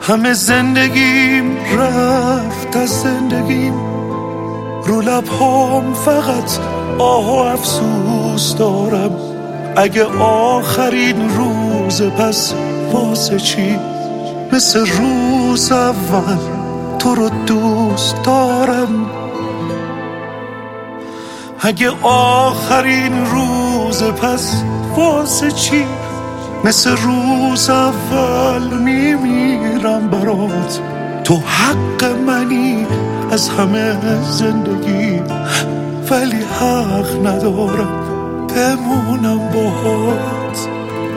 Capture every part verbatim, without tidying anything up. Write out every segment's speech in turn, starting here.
همه زندگیم رفت از زندگیم، رو لبهام فقط آه و افسوس دارم. اگه آخرین روز پس واسه چی؟ مثل روز اول تو رو دوست دارم. اگه آخرین روز پس واسه چی؟ مثل روز اول میمیرم برات. تو حق منی از همه زندگی، ولی حق ندارم بمونم باهات.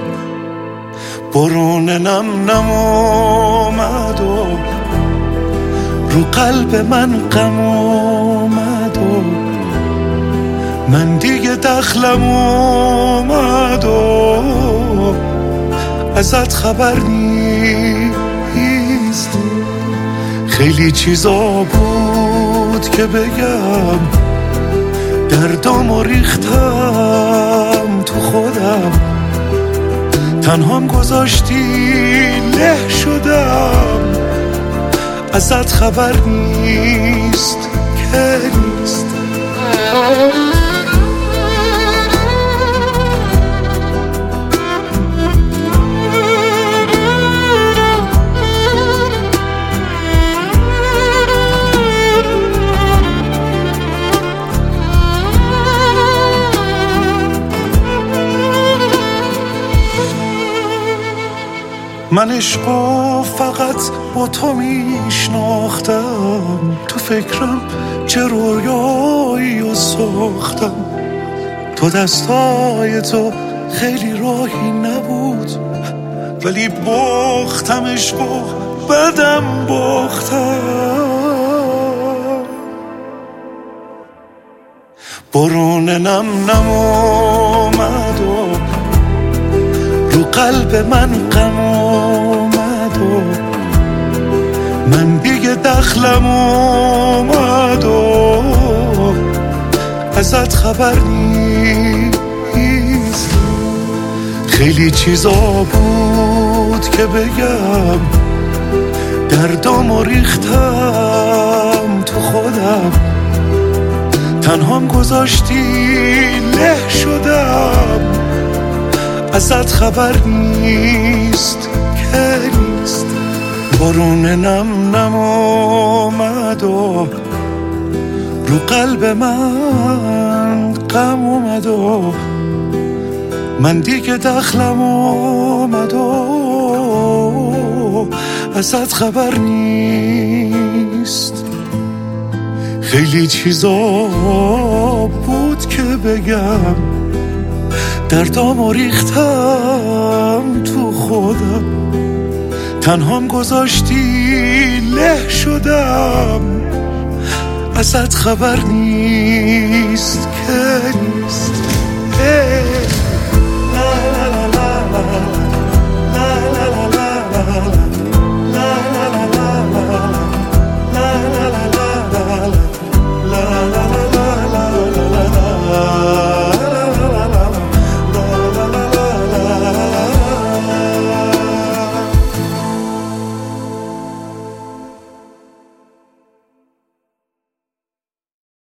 برون نم نم اومد و رو قلب من غم اومد و من دیگه دخلم اومد و ازت خبر نیست. خیلی چیزا بود که بگم، دردامو ریختم تو خودم، تنهام گذاشتی له شدم. ازت خبر نیست که نیست. من عشقو فقط با تو میشناختم، تو فکرم چه رویایی و ساختم. تو دستای تو خیلی راهی نبود، ولی باختم عشقو بدم باختم. برون نم نم اومد و رو قلب من غم اومد و من دیگه دخلم اومد و ازت خبر نیست. خیلی چیزا بود که بگم، دردامو ریختم تو خودم، تنهام گذاشتی له شدم. ازت خبر نیست که نیست. بارون نم نم اومد و رو قلب من غم اومد و من دیگه دخلم اومد و ازت خبر نیست. خیلی چیزا بود که بگم، دردامو ریختم تو خودم، تنهام گذاشتی له شدم. ازت خبر نیست که